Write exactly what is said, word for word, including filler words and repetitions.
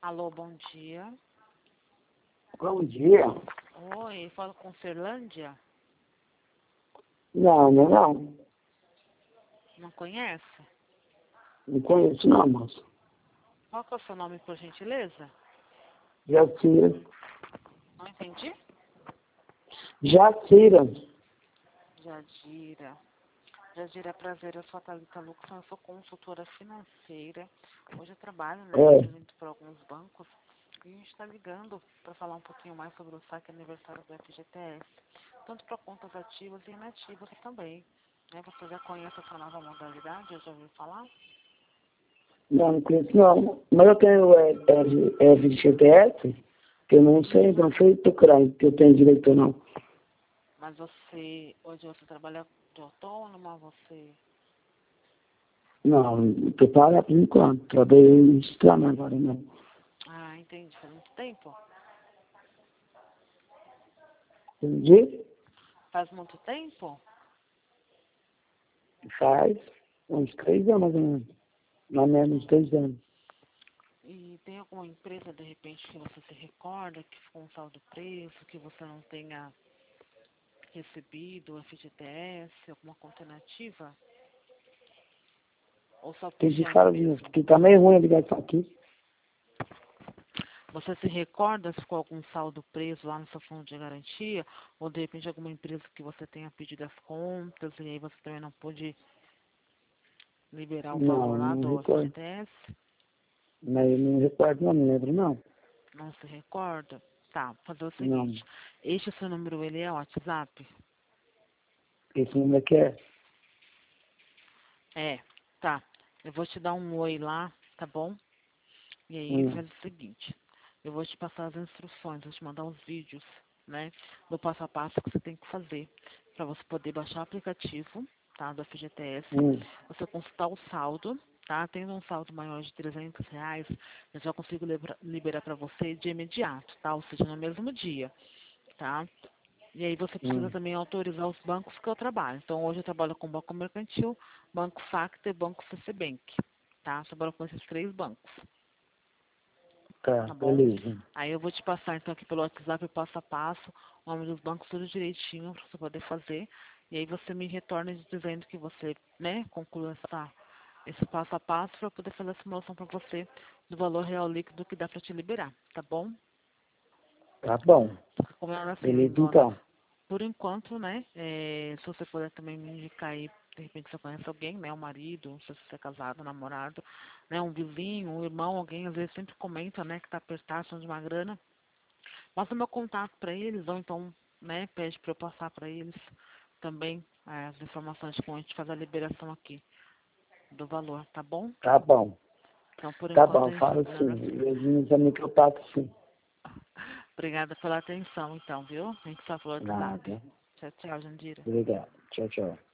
Alô, bom dia. Bom dia. Oi, falo com Ferlândia? Não, não, não. Não conhece? Não conheço não, moça. Qual que é o seu nome, por gentileza? Jacira. Não entendi? Jacira. Jadira. Jadira, é prazer, eu sou a Thalita Luxon, eu sou consultora financeira. Hoje eu trabalho, né, É. junto para alguns bancos. E a gente está ligando para falar um pouquinho mais sobre o saque aniversário do F G T S. Tanto para contas ativas e inativas também. Né, você já conhece essa nova modalidade? Eu já ouviu falar? Não, não conheço não. Mas eu tenho é, é, é, G T S, que eu não sei, não sei procurar, que eu tenho direito ou não. Mas você, hoje você trabalha de autônoma, você... Não, estou parado por enquanto. Trabalhei estranho agora, não. Ah, entendi. Faz muito tempo? Entendi? Faz muito tempo? Faz uns três anos, mais ou menos. Mais ou menos três anos. E tem alguma empresa, de repente, que você se recorda, que ficou um saldo preço, que você não tenha recebido o F G T S, alguma alternativa? Ou só Tem que Pixel falar de novo, mesmo? porque tá meio ruim a ligação aqui. Você se recorda se ficou algum saldo preso lá no seu fundo de garantia? Ou, de repente, alguma empresa que você tenha pedido as contas e aí você também não pôde liberar o Não, valor lá não do recordo. F G T S? Mas eu não recordo, não, não lembro, não. Não se recorda? Tá, vou fazer o Não. seguinte. Este seu número, ele é WhatsApp? Esse número aqui é. É, tá. Eu vou te dar um oi lá, tá bom? E aí Hum, faz o seguinte. Eu vou te passar as instruções, vou te mandar os vídeos, né? Do passo a passo que você tem que fazer para você poder baixar o aplicativo, tá? Do F G T S. hum, Você consultar o saldo, tá? Tendo um saldo maior de trezentos reais, eu já consigo libera- liberar para você de imediato, tá? Ou seja, no mesmo dia, tá? E aí você precisa hum. também autorizar os bancos que eu trabalho. Então hoje eu trabalho com o Banco Mercantil, Banco Factor e Banco C C Bank. Tá? Eu trabalho com esses três bancos. Tá, Tá bom? beleza. Aí eu vou te passar então aqui pelo WhatsApp passo a passo, o nome dos bancos tudo direitinho para você poder fazer. E aí você me retorna dizendo que você, né, concluiu essa, esse passo a passo para eu poder fazer a simulação para você do valor real líquido que dá para te liberar, tá bom? Tá bom. Como era assim, Beleza, Lindona, então. por enquanto, né, é, se você puder também me indicar aí, de repente você conhece alguém, né, um marido, não sei se você é casado, namorado, né, um vizinho, um irmão, alguém às vezes sempre comenta, né, que tá apertado, precisando de uma grana, passa meu contato para eles, ou então, né, pede para eu passar para eles também é, as informações de como a gente faz a liberação aqui do valor, tá bom? Tá bom. Então, por Tá enquanto bom, a gente está fala fazendo assim. assim. Beijinho também que eu passo sim. Obrigada pela atenção, então, viu? A gente só falou do WhatsApp. Nada. Tchau, tchau, Jandira. Obrigado. Tchau, tchau.